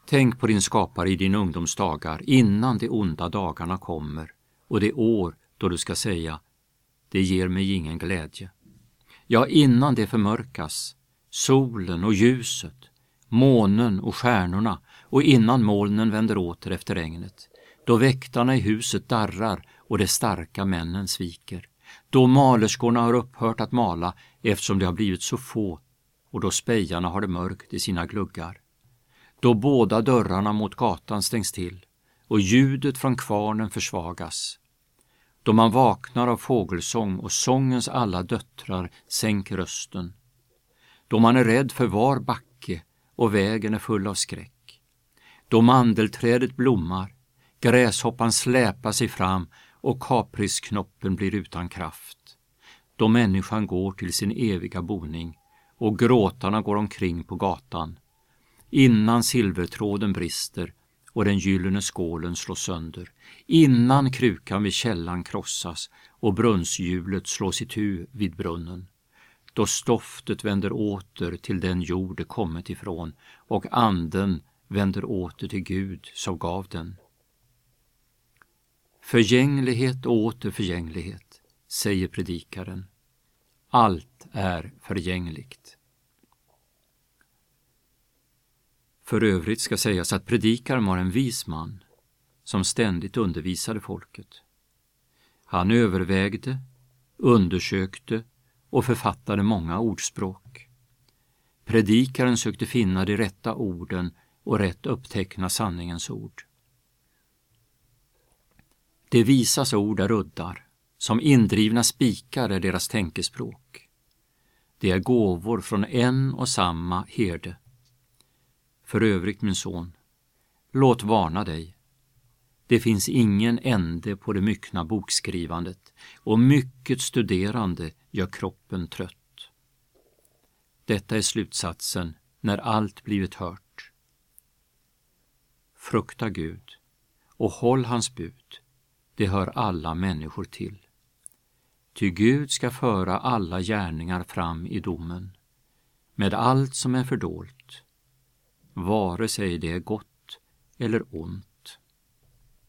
Tänk på din skapare i din ungdomsdagar innan de onda dagarna kommer och det år då du ska säga: det ger mig ingen glädje. Ja, innan det förmörkas, solen och ljuset, månen och stjärnorna, och innan molnen vänder åter efter regnet, då väktarna i huset darrar och de starka männen sviker, då malerskorna har upphört att mala eftersom de har blivit så få, och då spejarna har det mörkt i sina gluggar, då båda dörrarna mot gatan stängs till och ljudet från kvarnen försvagas, då man vaknar av fågelsång och sångens alla döttrar sänker rösten, då man är rädd för var backe och vägen är full av skräck, då mandelträdet blommar, gräshoppan släpar sig fram och kaprisknoppen blir utan kraft, då människan går till sin eviga boning och gråtarna går omkring på gatan, innan silvertråden brister och den gyllene skålen slås sönder, innan krukan vid källan krossas och brunnshjulet slås itu vid brunnen, då stoftet vänder åter till den jord det kommit ifrån och anden vänder åter till Gud som gav den. Förgänglighet och åter förgänglighet, säger predikaren. Allt är förgängligt. För övrigt ska sägas att predikaren var en vis man som ständigt undervisade folket. Han övervägde, undersökte och författade många ordspråk. Predikaren sökte finna de rätta orden och rätt uppteckna sanningens ord. Det visas ord är uddar, som indrivna spikar är deras tänkespråk. Det är gåvor från en och samma herde. För övrigt, min son, låt varna dig. Det finns ingen ände på det myckna bokskrivandet och mycket studerande gör kroppen trött. Detta är slutsatsen när allt blivit hört. Frukta Gud och håll hans bud, det hör alla människor till. Ty Gud ska föra alla gärningar fram i domen, med allt som är fördolt, vare sig det är gott eller ont.